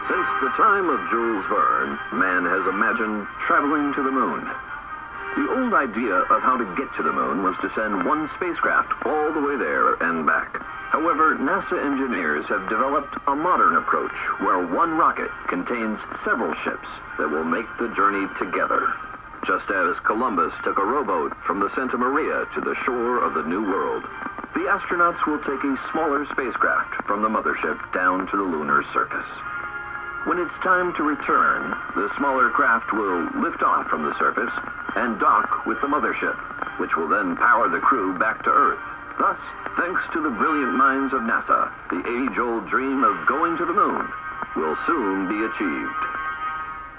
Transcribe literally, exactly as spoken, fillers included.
Since the time of Jules Verne, man has imagined traveling to the moon. The old idea of how to get to the moon was to send one spacecraft all the way there and back. However, NASA engineers have developed a modern approach where one rocket contains several ships that will make the journey together. Just as Columbus took a rowboat from the Santa Maria to the shore of the New World, the astronauts will take a smaller spacecraft from the mothership down to the lunar surface. When it's time to return, the smaller craft will lift off from the surface and dock with the mothership, which will then power the crew back to Earth. Thus, thanks to the brilliant minds of NASA, the age-old dream of going to the moon will soon be achieved.